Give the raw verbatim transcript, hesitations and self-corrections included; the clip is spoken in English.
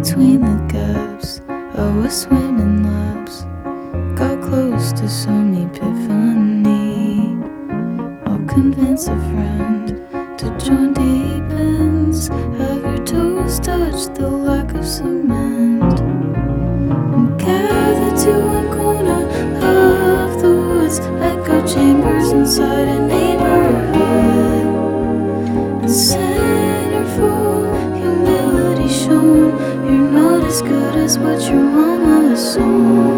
between the gaps, I was swimming laps. Got close to some epiphany. I'll convince a friend to join deep ends. Have your toes touch the lack of cement. And gather to one corner of the woods, echo chambers inside a neighborhood. And centerfold humility shown. You're not as good as what your mama assumed.